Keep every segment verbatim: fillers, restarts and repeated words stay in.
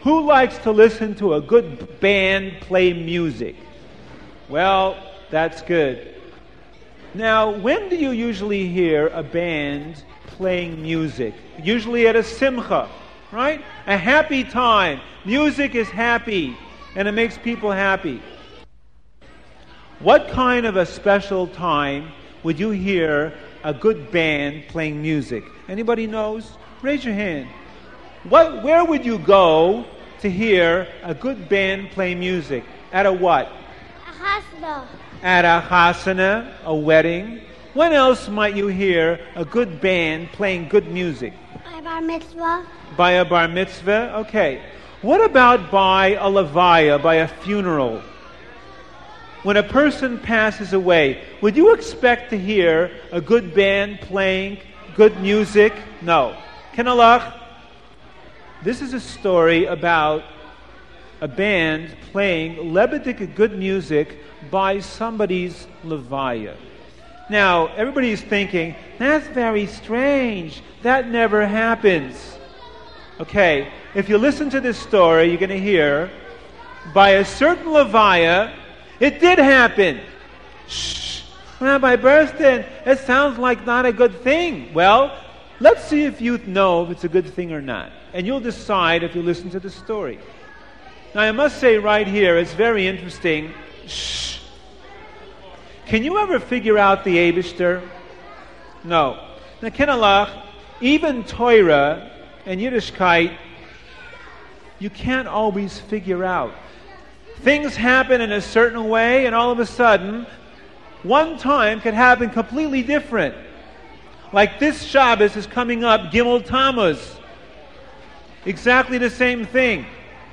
who likes to listen to a good band play music? Well, that's good. Now, when do you usually hear a band playing music? Usually at a simcha, right? A happy time. Music is happy, and it makes people happy. What kind of a special time would you hear a good band playing music? Anybody knows? Raise your hand. What? Where would you go to hear a good band play music? At a what? A chasna. At a chasana, a wedding. When else might you hear a good band playing good music? By a bar mitzvah. By a bar mitzvah? Okay. What about by a levaya, by a funeral? When a person passes away, would you expect to hear a good band playing good music? No. Kenalach, this is a story about a band playing lebedik good music by somebody's levaya. Now, everybody's thinking, that's very strange. That never happens. Okay, if you listen to this story, you're going to hear, by a certain levaya, it did happen. Shh. Rabbi Bernstein, it sounds like not a good thing. Well, let's see if you know if it's a good thing or not. And you'll decide if you listen to the story. Now, I must say right here, it's very interesting. Shh. Can you ever figure out the Eibishter? No. Now, Kenalach, even Torah and Yiddishkeit, you can't always figure out. Things happen in a certain way, and all of a sudden, one time could happen completely different. Like this Shabbos is coming up, Gimel Tammuz. Exactly the same thing.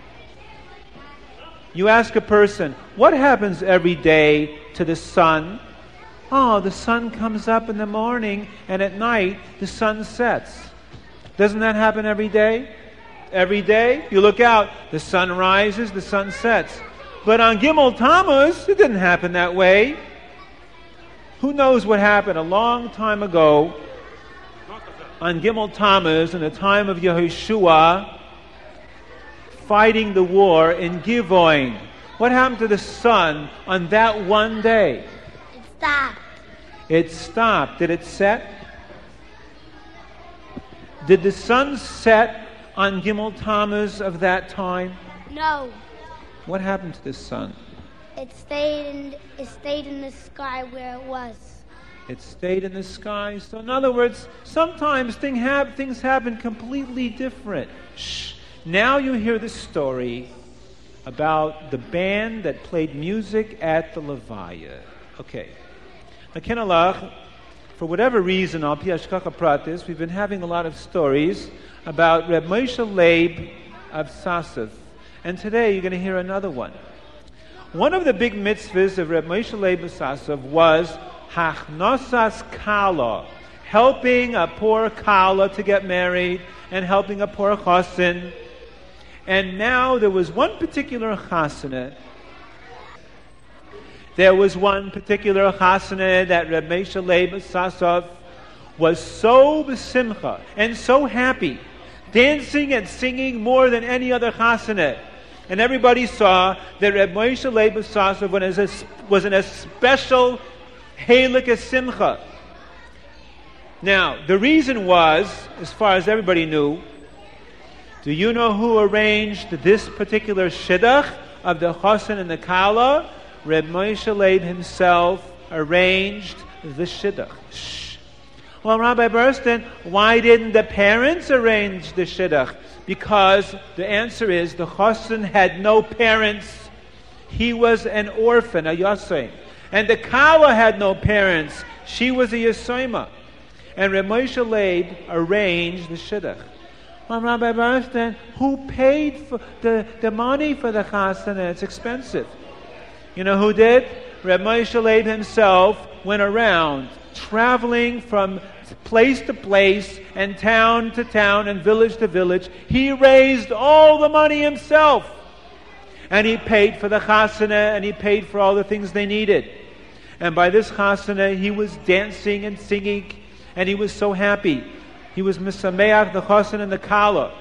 You ask a person, what happens every day to the sun? Oh, the sun comes up in the morning, and at night, the sun sets. Doesn't that happen every day? Every day, you look out, the sun rises, the sun sets. But on Gimel Tammuz, it didn't happen that way. Who knows what happened a long time ago on Gimel Tammuz in the time of Yehoshua fighting the war in Givoin? What happened to the sun on that one day? It stopped. It stopped. Did it set? Did the sun set on Gimel Tammuz of that time? No. What happened to the sun? It stayed in it stayed in the sky where it was. It stayed in the sky. So in other words, sometimes thing hap- things happen completely different. Shh. Now you hear the story about the band that played music at the Levaya. Okay. Now, Kenalach, for whatever reason, al pi hashkacha pratis, we've been having a lot of stories about Reb Moshe Leib of Sasov. And today you're going to hear another one. One of the big mitzvahs of Reb Moshe Leib of Sasov was hachnosas kala, helping a poor kala to get married and helping a poor chassan. And now there was one particular chasana. There was one particular chasana that Reb Moshe Leib of Sasov was so besimcha and so happy, dancing and singing more than any other chasana. And everybody saw that Reb Moshe Leib of Sasov was, a, was in a special Heilig Simcha. Now, the reason was, as far as everybody knew, do you know who arranged this particular shidduch of the chassan and the kala? Reb Moshe Leib himself arranged the shidduch. Shh. Well, Rabbi Bernstein, why didn't the parents arrange the shidduch? Because the answer is the chassan had no parents. He was an orphan, a yasayim. And the kala had no parents. She was a yasayma. And Reb Moshe Leib arranged the shidduch. Well, Rabbi Bernstein, who paid for the, the money for the chasana? It's expensive. You know who did? Reb Moshe Leib himself went around, traveling from place to place and town to town and village to village. He raised all the money himself. And he paid for the chasana and he paid for all the things they needed. And by this chasana, he was dancing and singing and he was so happy. He was misameach the chassan and the kala.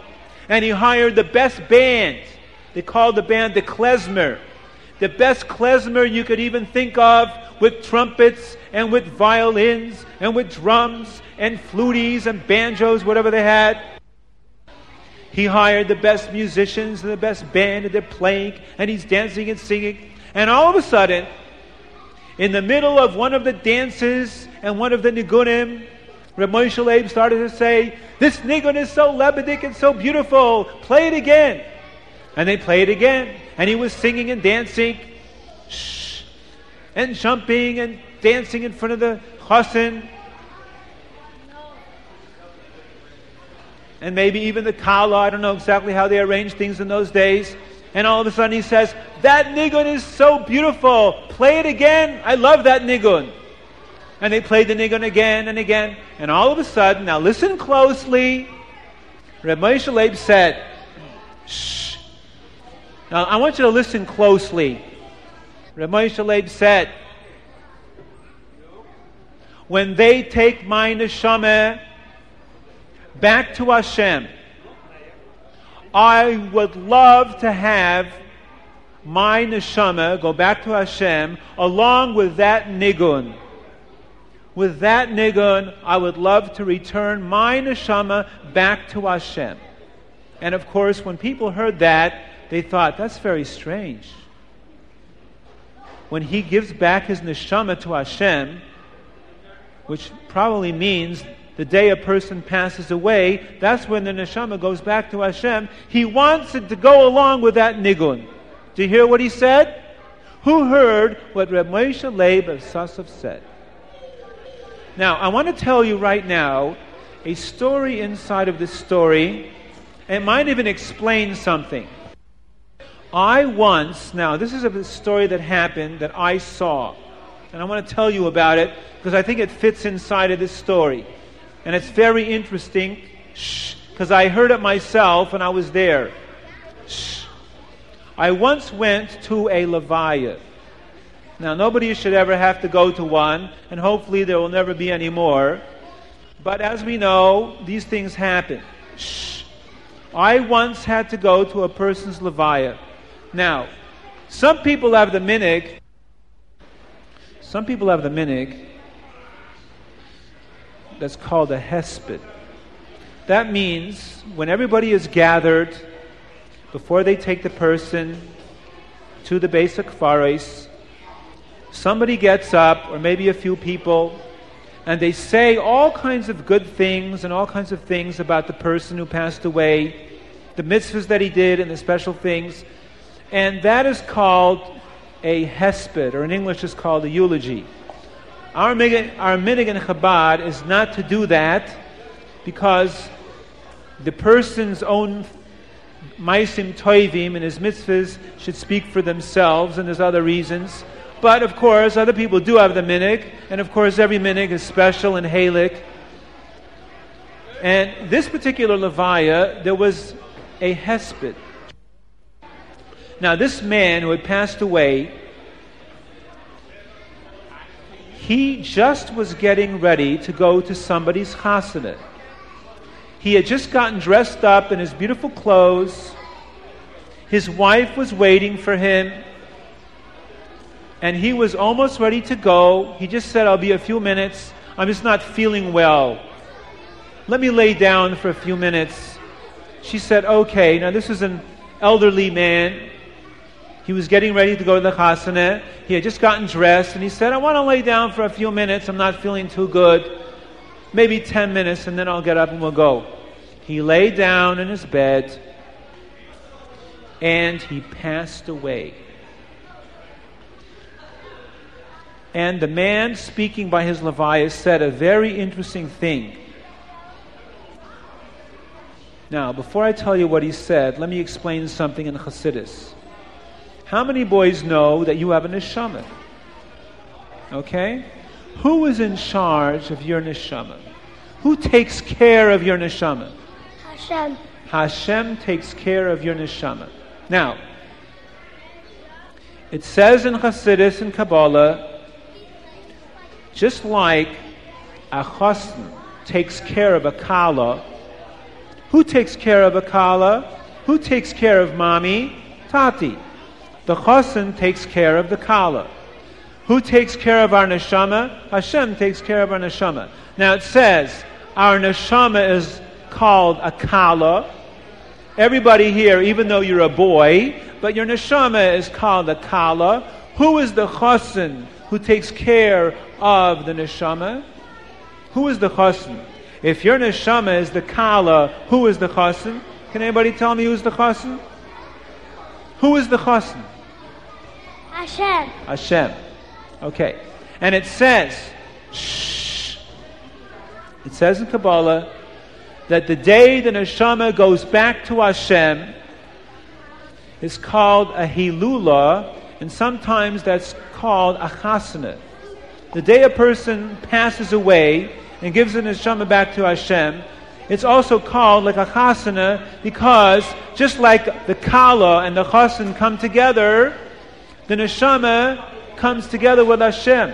And he hired the best band. They called the band the klezmer. The best klezmer you could even think of, with trumpets and with violins and with drums and fluties and banjos, whatever they had. He hired the best musicians and the best band, and they're playing, and he's dancing and singing. And all of a sudden, in the middle of one of the dances and one of the nigunim, Reb Moshe Leib started to say, "This nigun is so lebedik and so beautiful. Play it again." And they played it again. And he was singing and dancing, shh, and jumping and dancing in front of the chassan. And maybe even the kala. I don't know exactly how they arranged things in those days. And all of a sudden he says, "That nigun is so beautiful. Play it again. I love that nigun." And they played the nigun again and again. And all of a sudden, now listen closely, Reb Moshe Leib said, "Shh." Now I want you to listen closely. Reb Moshe Leib said, "When they take my neshama back to Hashem, I would love to have my neshama go back to Hashem along with that nigun. With that nigun, I would love to return my neshama back to Hashem." And of course, when people heard that, they thought, that's very strange. When he gives back his neshama to Hashem, which probably means the day a person passes away, that's when the neshama goes back to Hashem. He wants it to go along with that nigun. Do you hear what he said? Who heard what Reb Moshe Leib of Sasov said? Now, I want to tell you right now a story inside of this story. It might even explain something. I once, now this is a story that happened that I saw, and I want to tell you about it because I think it fits inside of this story. And it's very interesting, shh, because I heard it myself and I was there. Shh. I once went to a levaya. Now, nobody should ever have to go to one, and hopefully there will never be any more. But as we know, these things happen. Shh. I once had to go to a person's levaya. Now, some people have the minig. Some people have the minig that's called a hesped. That means when everybody is gathered, before they take the person to the Beis HaKfaros, somebody gets up, or maybe a few people, and they say all kinds of good things and all kinds of things about the person who passed away, the mitzvahs that he did and the special things. And that is called a hesped, or in English is called a eulogy. Our minig, our minig in Chabad is not to do that, because the person's own maisim toivim and his mitzvahs should speak for themselves, and there's other reasons. But of course, other people do have the minig, and of course every minig is special and halik. And this particular levaya, there was a hesped. Now, this man who had passed away, he just was getting ready to go to somebody's chasana. He had just gotten dressed up in his beautiful clothes. His wife was waiting for him, and he was almost ready to go. He just said, "I'll be a few minutes. I'm just not feeling well. Let me lay down for a few minutes." She said, "Okay." Now, this is an elderly man. He was getting ready to go to the chasana. He had just gotten dressed, and he said, "I want to lay down for a few minutes. I'm not feeling too good. Maybe ten minutes, and then I'll get up and we'll go." He lay down in his bed, and he passed away. And the man speaking by his levaya said a very interesting thing. Now, before I tell you what he said, let me explain something in Chassidus. How many boys know that you have a neshama? Okay? Who is in charge of your neshama? Who takes care of your neshama? Hashem. Hashem takes care of your neshama. Now, it says in Chassidus and Kabbalah, just like a chassan takes care of a kala, Who takes care of Akala? Who takes care of Mommy? Tati. The Chassan takes care of the Kala. Who takes care of our neshama? Hashem takes care of our neshama. Now it says, our neshama is called a Kala. Everybody here, even though you're a boy, but your neshama is called a Kala. Who is the Chassan who takes care of the neshama? Who is the Chassan? If your neshama is the Kala, who is the Chassan? Can anybody tell me who's the Chassan? Who is the Chassan? Hashem. Hashem. Okay. And it says, shh, it says in Kabbalah that the day the neshama goes back to Hashem is called a Hilula, and sometimes that's called a Chasana. The day a person passes away and gives the neshama back to Hashem, it's also called like a Chasana, because just like the Kala and the Chasan come together, the neshama comes together with Hashem.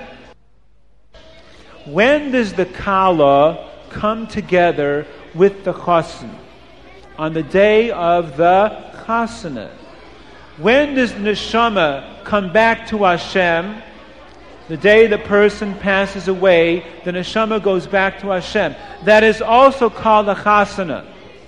When does the Kala come together with the Chasan? On the day of the Chasana. When does the neshama come back to Hashem? The day the person passes away, the neshama goes back to Hashem. That is also called a Chasana.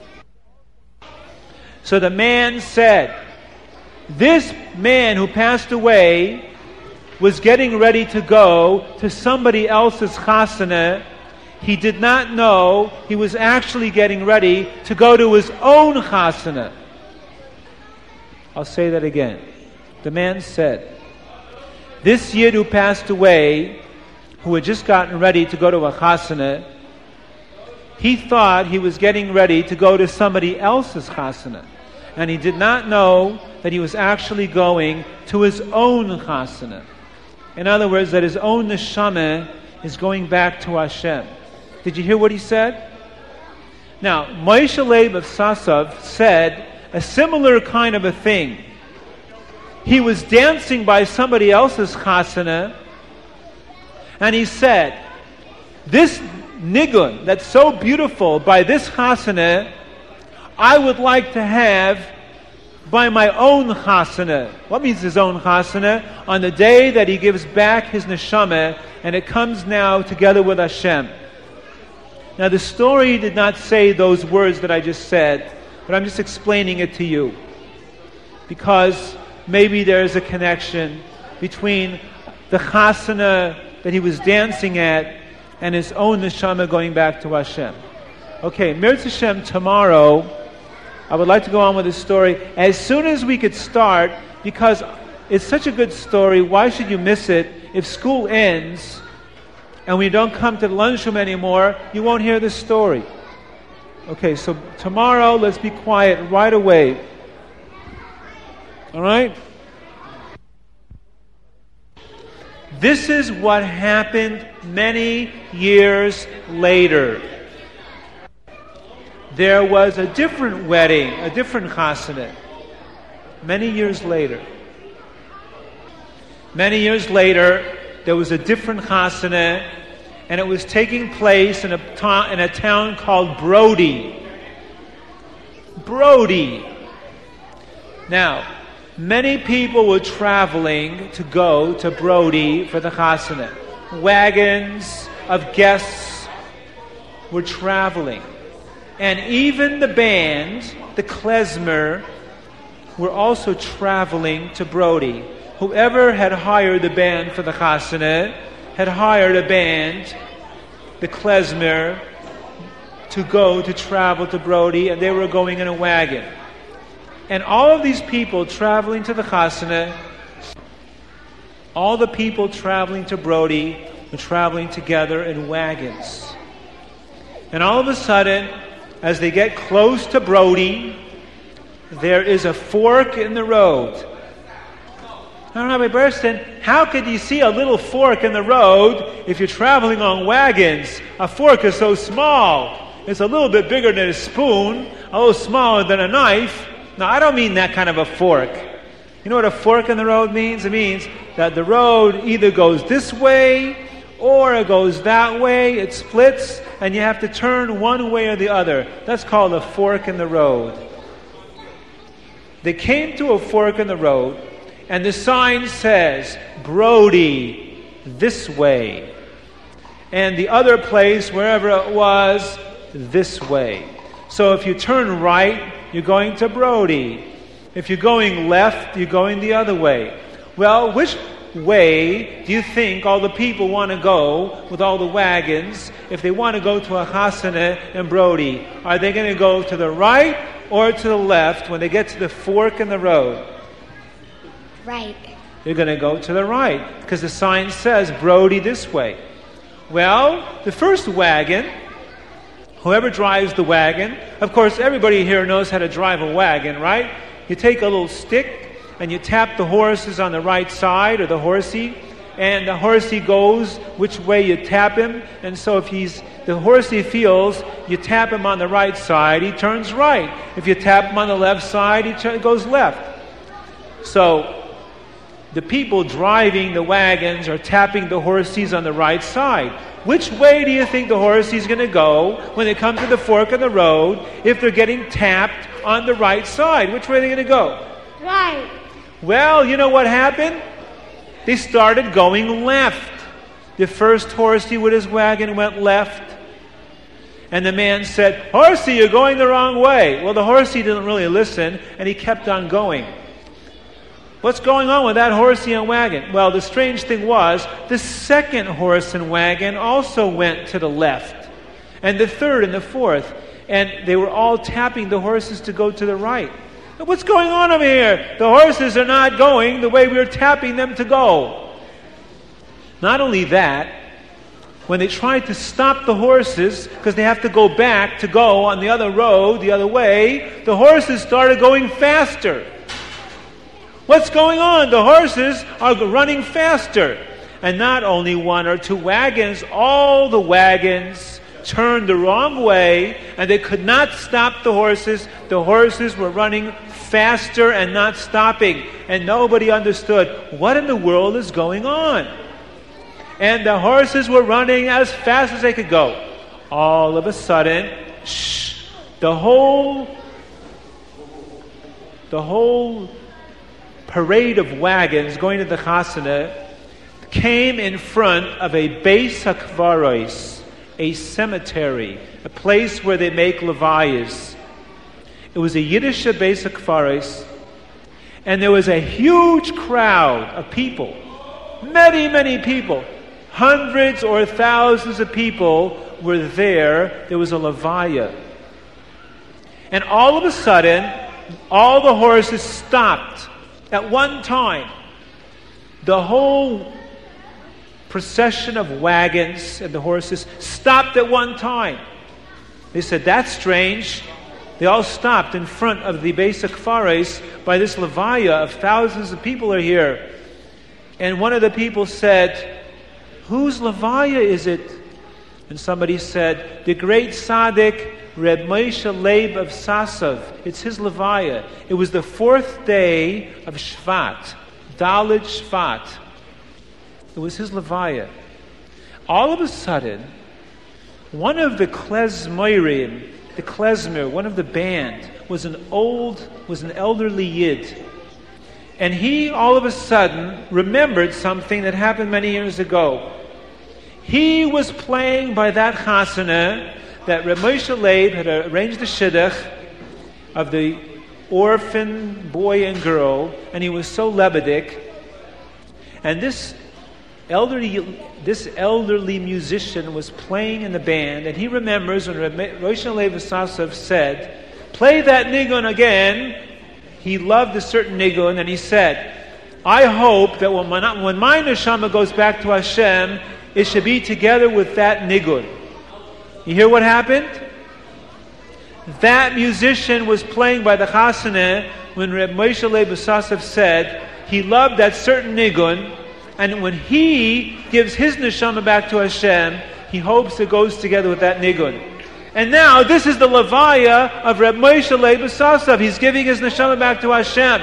So the man said, this man who passed away was getting ready to go to somebody else's Chasana. He did not know he was actually getting ready to go to his own Chasana. I'll say that again. The man said, this Yid who passed away, who had just gotten ready to go to a Chasana, he thought he was getting ready to go to somebody else's Chasana. And he did not know that he was actually going to his own Chasana. In other words, that his own neshama is going back to Hashem. Did you hear what he said? Now, Moshe Leib of Sasav said a similar kind of a thing. He was dancing by somebody else's Chasana, and he said, this nigun that's so beautiful by this Chasana, I would like to have by my own Chasana. What means his own Chasana? On the day that he gives back his neshama, and it comes now together with Hashem. Now the story did not say those words that I just said, but I'm just explaining it to you, because maybe there's a connection between the Chasana that he was dancing at and his own neshama going back to Hashem. Okay, Mirz Hashem, tomorrow I would like to go on with the story as soon as we could start, because it's such a good story. Why should you miss it? If school ends and we don't come to the lunchroom anymore, you won't hear the story. Okay, so tomorrow, let's be quiet right away. All right? This is what happened many years later. There was a different wedding, a different chasana, many years later. Many years later, there was a different chasana, and it was taking place in a, ta- in a town called Brody. Brody. Now, many people were traveling to go to Brody for the chasana. Wagons of guests were traveling. And even the band, the klezmer, were also traveling to Brody. Whoever had hired the band for the chasana had hired a band, the klezmer, to go to travel to Brody, and they were going in a wagon. And all of these people traveling to the chasana, all the people traveling to Brody were traveling together in wagons. And all of a sudden, as they get close to Brody, there is a fork in the road. Now, Rabbi Burston, how could you see a little fork in the road if you're traveling on wagons? A fork is so small. It's a little bit bigger than a spoon, a little smaller than a knife. Now, I don't mean that kind of a fork. You know what a fork in the road means? It means that the road either goes this way or it goes that way, it splits, and you have to turn one way or the other. That's called a fork in the road. They came to a fork in the road, and the sign says, Brody, this way. And the other place, wherever it was, this way. So if you turn right, you're going to Brody. If you're going left, you're going the other way. Well, which way do you think all the people want to go with all the wagons if they want to go to a chasana in Brody? Are they going to go to the right or to the left when they get to the fork in the road? Right. They're going to go to the right because the sign says Brody this way. Well, the first wagon, whoever drives the wagon, of course everybody here knows how to drive a wagon, right? You take a little stick and you tap the horses on the right side, or the horsey, and the horsey goes which way you tap him. And so if he's the horsey feels you tap him on the right side, he turns right. If you tap him on the left side, he turn, goes left. So the people driving the wagons are tapping the horses on the right side. Which way do you think the horse is going to go when they come to the fork of the road if they're getting tapped on the right side? Which way are they going to go? Right. Well, you know what happened? They started going left. The first horsey with his wagon went left. And the man said, Horsey, you're going the wrong way. Well, the horsey didn't really listen, and he kept on going. What's going on with that horsey and wagon? Well, the strange thing was, the second horse and wagon also went to the left. And the third and the fourth. And they were all tapping the horses to go to the right. What's going on over here? The horses are not going the way we were tapping them to go. Not only that, when they tried to stop the horses, because they have to go back to go on the other road, the other way, the horses started going faster. What's going on? The horses are running faster. And not only one or two wagons, all the wagons turned the wrong way, and they could not stop the horses. The horses were running faster and not stopping, and nobody understood what in the world is going on. And the horses were running as fast as they could go. All of a sudden, shh, the whole the whole parade of wagons going to the chasana came in front of a Beis HaKvaros, a cemetery, a place where they make levayas. It was a Yiddish Beis HaKvaros, and there was a huge crowd of people, many, many people, hundreds or thousands of people were there. There was a levaya. And all of a sudden, all the horses stopped at one time. The whole procession of wagons and the horses stopped at one time. They said, that's strange. They all stopped in front of the Beis HaKvaros by this levaya of thousands of people are here. And one of the people said, whose levaya is it? And somebody said, the great tzaddik Reb Moshe Leib of Sasov. It's his levaya. It was the fourth day of Shvat, Daled Shvat. It was his levaya. All of a sudden, one of the klezmoirim, the klezmer, one of the band, was an old, was an elderly yid. And he, all of a sudden, remembered something that happened many years ago. He was playing by that chasana that Reb Moshe Leib had arranged the shidduch of the orphan boy and girl, and he was so lebedik. And this elderly, this elderly musician was playing in the band, and he remembers when Reb Moshe Leib Sasov said, "Play that nigun again." He loved a certain nigun, and he said, "I hope that when my, when my neshama goes back to Hashem, it should be together with that nigun." You hear what happened? That musician was playing by the chasana when Reb Moshe Leib Sasov said he loved that certain nigun, and when he gives his neshama back to Hashem, he hopes it goes together with that nigun. And now this is the levaya of Reb Moshe Leib Sasov. He's giving his neshama back to Hashem.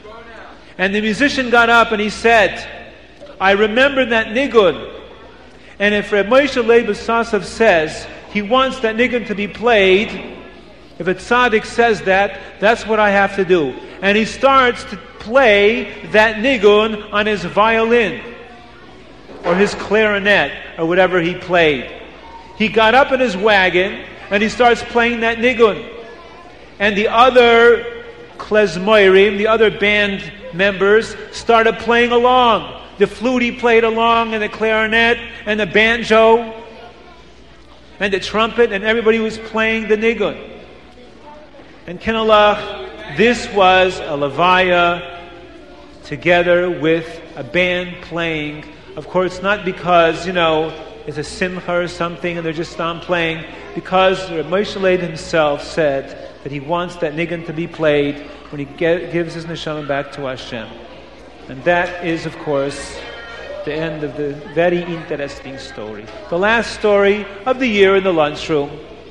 And the musician got up and he said, "I remember that nigun, And if Reb Moshe Leib Sasov says he wants that nigun to be played, if a tzaddik says that, that's what I have to do. And he starts to play that nigun on his violin or his clarinet or whatever he played. He got up in his wagon and he starts playing that nigun. And the other klezmoirim, the other band members, started playing along. The flutie played along, and the clarinet, and the banjo, and the trumpet, and everybody was playing the nigun. And Kinalach, this was a levaya together with a band playing. Of course, not because, you know, it's a simcha or something and they're just on playing, because Moshe Leib himself said that he wants that nigun to be played when he get, gives his neshama back to Hashem. And that is, of course, the end of the very interesting story. The last story of the year in the lunchroom.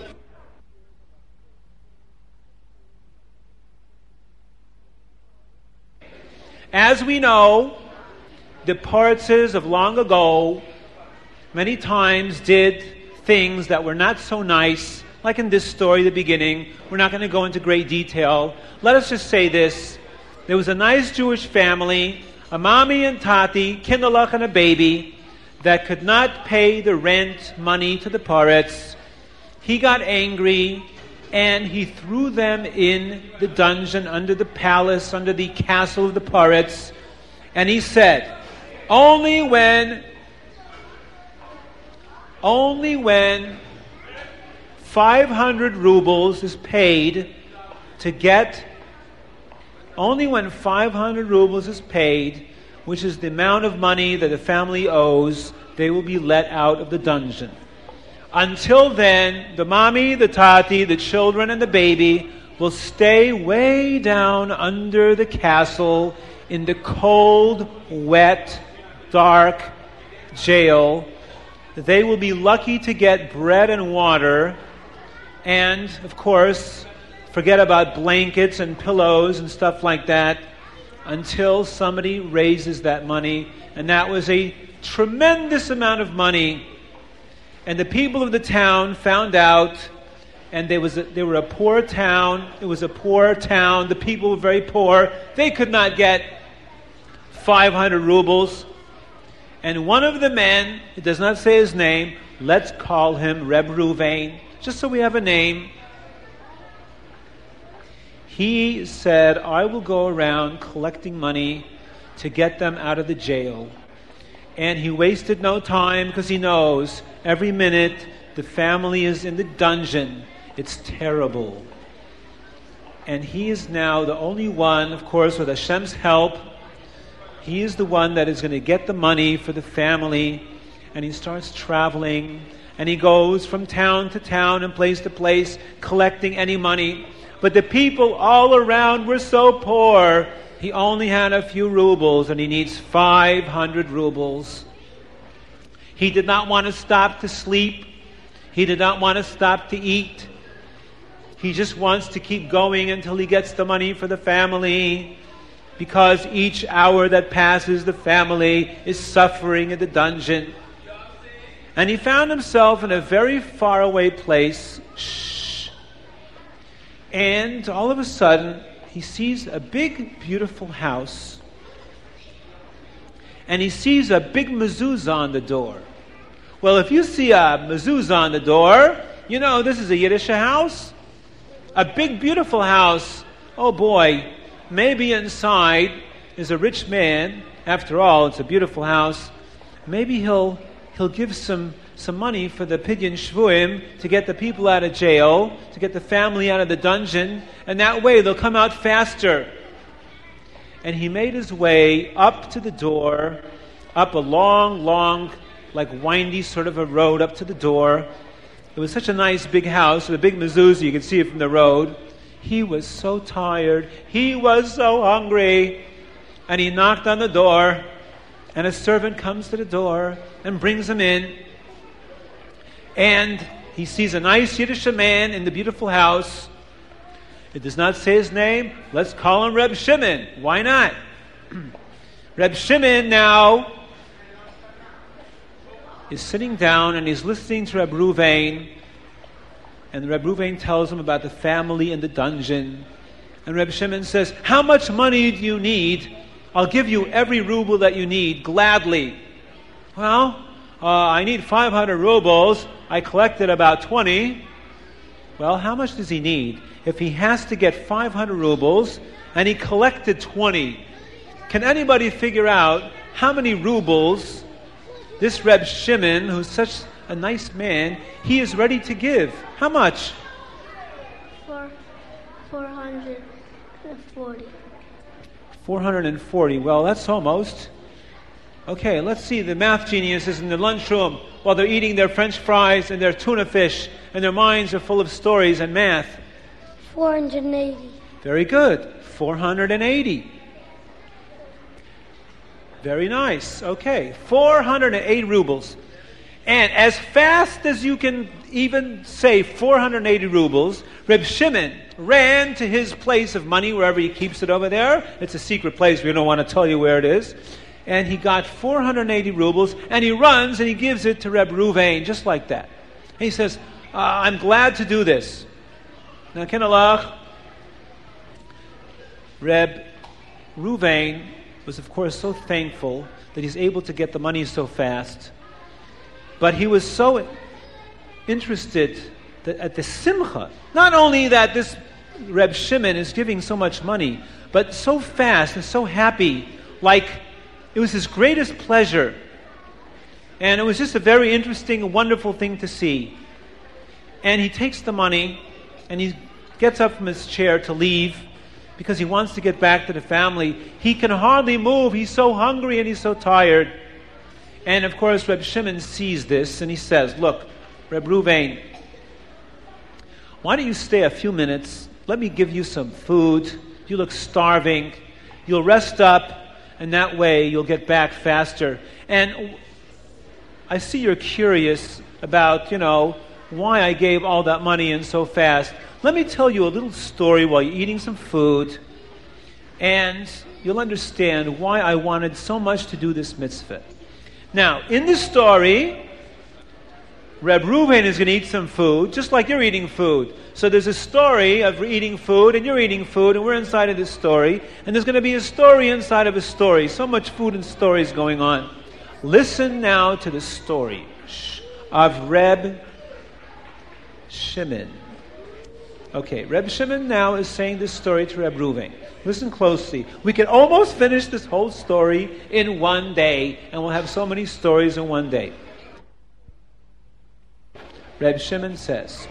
As we know, the Partzes of long ago many times did things that were not so nice, like in this story, the beginning. We're not going to go into great detail. Let us just say this. There was a nice Jewish family, a mommy and tati, kindalach and a baby, that could not pay the rent money to the Paretz. He got angry, and he threw them in the dungeon under the palace, under the castle of the Paretz. And he said, only when, only when five hundred rubles is paid to get Only when five hundred rubles is paid, which is the amount of money that the family owes, they will be let out of the dungeon. Until then, the mommy, the tati, the children, and the baby will stay way down under the castle in the cold, wet, dark jail. They will be lucky to get bread and water, and, of course, forget about blankets and pillows and stuff like that until somebody raises that money. And that was a tremendous amount of money. And the people of the town found out, and there was a, they were a poor town. It was a poor town. The people were very poor. They could not get five hundred rubles. And one of the men, it does not say his name, let's call him Reb Ruvain, just so we have a name. He said, I will go around collecting money to get them out of the jail. And he wasted no time, because he knows every minute the family is in the dungeon. It's terrible. And he is now the only one, of course, with Hashem's help. He is the one that is going to get the money for the family. And he starts traveling. And he goes from town to town and place to place, collecting any money. But the people all around were so poor, he only had a few rubles, and he needs five hundred rubles. He did not want to stop to sleep. He did not want to stop to eat. He just wants to keep going until he gets the money for the family, because each hour that passes, the family is suffering in the dungeon. And he found himself in a very faraway place. Shh. And all of a sudden, he sees a big, beautiful house. And he sees a big mezuzah on the door. Well, if you see a mezuzah on the door, you know this is a Yiddish house. A big, beautiful house. Oh boy, maybe inside is a rich man. After all, it's a beautiful house. Maybe he'll he'll give some some money for the Pidyon Shvuim to get the people out of jail, to get the family out of the dungeon, and that way they'll come out faster. And he made his way up to the door, up a long, long, like windy sort of a road up to the door. It was such a nice big house with a big mezuzah, you could see it from the road. He was so tired. He was so hungry. And he knocked on the door, and a servant comes to the door and brings him in. And he sees a nice Yiddish man in the beautiful house. It does not say his name. Let's call him Reb Shimon. Why not? Reb Shimon now is sitting down and he's listening to Reb Ruvain, and Reb Ruvain tells him about the family in the dungeon. And Reb Shimon says, how much money do you need? I'll give you every ruble that you need, gladly. Well, uh, I need five hundred rubles. I collected about twenty. Well, how much does he need? If he has to get five hundred rubles and he collected twenty, can anybody figure out how many rubles this Reb Shimon, who's such a nice man, he is ready to give? How much? Four, four hundred and forty. four hundred forty. Well, that's almost. Okay, let's see. The math geniuses in the lunchroom, while they're eating their French fries and their tuna fish, and their minds are full of stories and math. four hundred eighty. Very good. four hundred eighty. Very nice. Okay, four hundred eight rubles. And as fast as you can even say four hundred eighty rubles, Reb Shimon ran to his place of money, wherever he keeps it over there. It's a secret place. We don't want to tell you where it is. And he got four hundred eighty rubles, and he runs and he gives it to Reb Ruvain, just like that. And he says, uh, I'm glad to do this. Now, Kinalach, Reb Ruvain was, of course, so thankful that he's able to get the money so fast. But he was so interested that at the simcha, not only that this Reb Shimon is giving so much money, but so fast and so happy, like it was his greatest pleasure. And it was just a very interesting and wonderful thing to see. And he takes the money and he gets up from his chair to leave because he wants to get back to the family. He can hardly move. He's so hungry and he's so tired. And of course, Reb Shimon sees this and he says, look, Reb Ruvain, why don't you stay a few minutes? Let me give you some food. You look starving. You'll rest up, and that way you'll get back faster. And I see you're curious about, you know, why I gave all that money in so fast. Let me tell you a little story while you're eating some food, and you'll understand why I wanted so much to do this mitzvah. Now, in this story, Reb Ruvain is going to eat some food, just like you're eating food. So there's a story of eating food, and you're eating food, and we're inside of this story. And there's going to be a story inside of a story. So much food and stories going on. Listen now to the story of Reb Shimon. Okay, Reb Shimon now is saying this story to Reb Ruvain. Listen closely. We can almost finish this whole story in one day, and we'll have so many stories in one day. Reb Shimon says,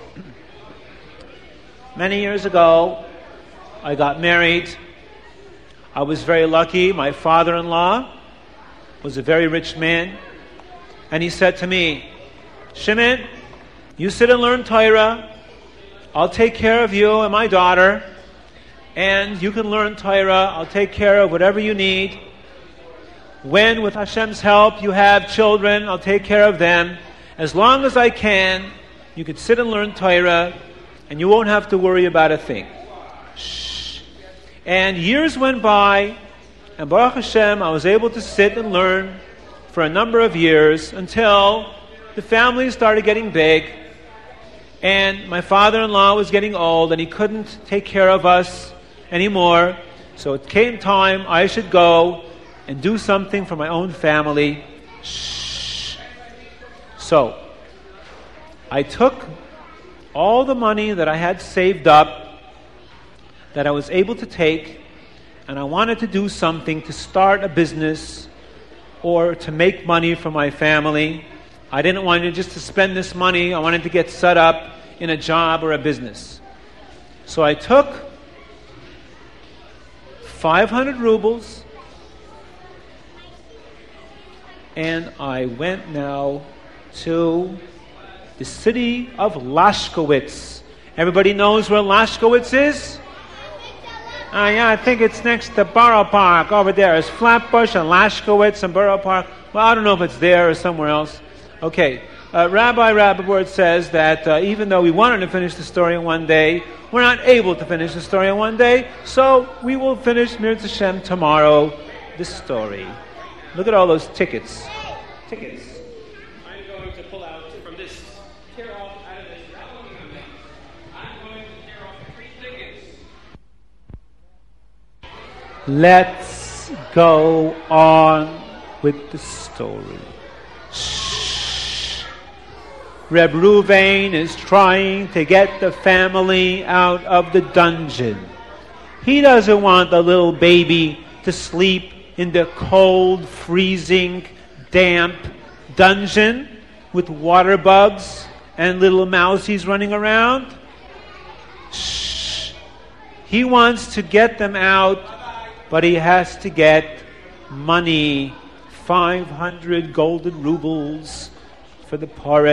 many years ago, I got married. I was very lucky. My father-in-law was a very rich man. And he said to me, Shimon, you sit and learn Torah. I'll take care of you and my daughter. And you can learn Torah. I'll take care of whatever you need. When, with Hashem's help, you have children, I'll take care of them. As long as I can, you could sit and learn Torah, and you won't have to worry about a thing. Shh. And years went by, and Baruch Hashem, I was able to sit and learn for a number of years until the family started getting big, and my father-in-law was getting old, and he couldn't take care of us anymore. So it came time I should go and do something for my own family. Shh. So, I took all the money that I had saved up, that I was able to take, and I wanted to do something to start a business or to make money for my family. I didn't want to just to spend this money. I wanted to get set up in a job or a business. So I took five hundred rubles, and I went now to the city of Lashkowitz. Everybody knows where Lashkowitz is? Uh, yeah, I think it's next to Borough Park. Over there is Flatbush and Lashkowitz and Borough Park. Well, I don't know if it's there or somewhere else. Okay, uh, Rabbi Rappaport says that uh, even though we wanted to finish the story in one day, we're not able to finish the story in one day, so we will finish Mirz Hashem tomorrow, this story. Look at all those tickets. Tickets. Let's go on with the story. Shh. Reb Ruvain is trying to get the family out of the dungeon. He doesn't want the little baby to sleep in the cold, freezing, damp dungeon with water bugs and little mousies running around. Shh. He wants to get them out, but he has to get money, five hundred golden rubles for the Paret